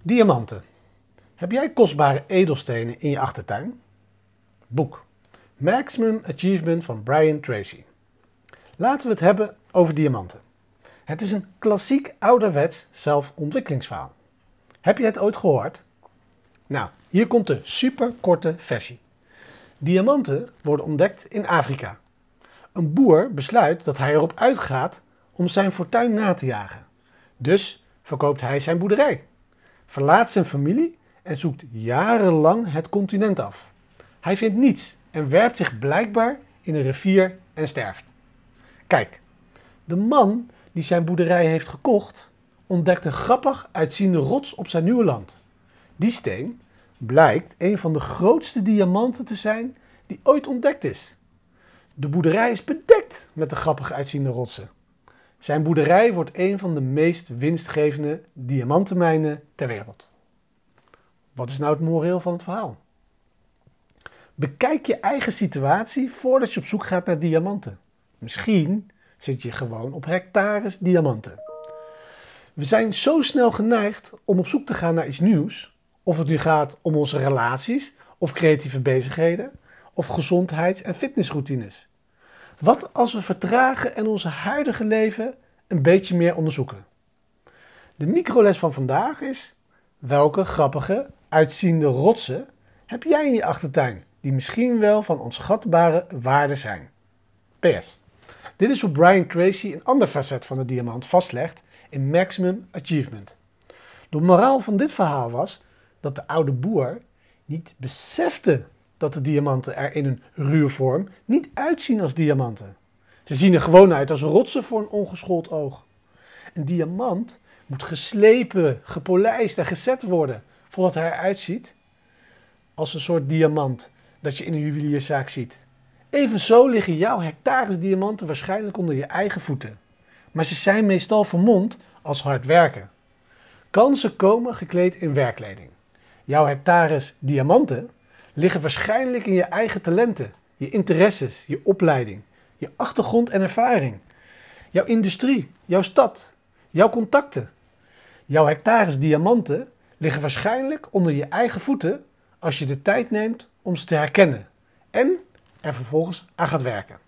Diamanten. Heb jij kostbare edelstenen in je achtertuin? Boek Maximum Achievement van Brian Tracy. Laten we het hebben over diamanten. Het is een klassiek ouderwets zelfontwikkelingsverhaal. Heb je het ooit gehoord? Nou, hier komt de superkorte versie. Diamanten worden ontdekt in Afrika. Een boer besluit dat hij erop uitgaat om zijn fortuin na te jagen. Dus verkoopt hij zijn boerderij, verlaat zijn familie en zoekt jarenlang het continent af. Hij vindt niets en werpt zich blijkbaar in een rivier en sterft. Kijk, de man die zijn boerderij heeft gekocht, ontdekt een grappig uitziende rots op zijn nieuwe land. Die steen blijkt een van de grootste diamanten te zijn die ooit ontdekt is. De boerderij is bedekt met de grappig uitziende rotsen. Zijn boerderij wordt een van de meest winstgevende diamantenmijnen ter wereld. Wat is nou het moreel van het verhaal? Bekijk je eigen situatie voordat je op zoek gaat naar diamanten. Misschien zit je gewoon op hectares diamanten. We zijn zo snel geneigd om op zoek te gaan naar iets nieuws. Of het nu gaat om onze relaties of creatieve bezigheden of gezondheids- en fitnessroutines. Wat als we vertragen en onze huidige leven een beetje meer onderzoeken? De microles van vandaag is: welke grappige, uitziende rotsen heb jij in je achtertuin die misschien wel van onschatbare waarde zijn? PS. Dit is hoe Brian Tracy een ander facet van de diamant vastlegt in Maximum Achievement. De moraal van dit verhaal was dat de oude boer niet besefte dat de diamanten er in een ruwe vorm niet uitzien als diamanten. Ze zien er gewoon uit als rotsen voor een ongeschoold oog. Een diamant moet geslepen, gepolijst en gezet worden voordat hij eruit ziet als een soort diamant dat je in een juwelierszaak ziet. Evenzo liggen jouw hectares diamanten waarschijnlijk onder je eigen voeten. Maar ze zijn meestal vermomd als hard werken. Kansen komen gekleed in werkkleding. Jouw hectares diamanten liggen waarschijnlijk in je eigen talenten, je interesses, je opleiding, je achtergrond en ervaring, jouw industrie, jouw stad, jouw contacten. Jouw hectares diamanten liggen waarschijnlijk onder je eigen voeten als je de tijd neemt om ze te herkennen en er vervolgens aan gaat werken.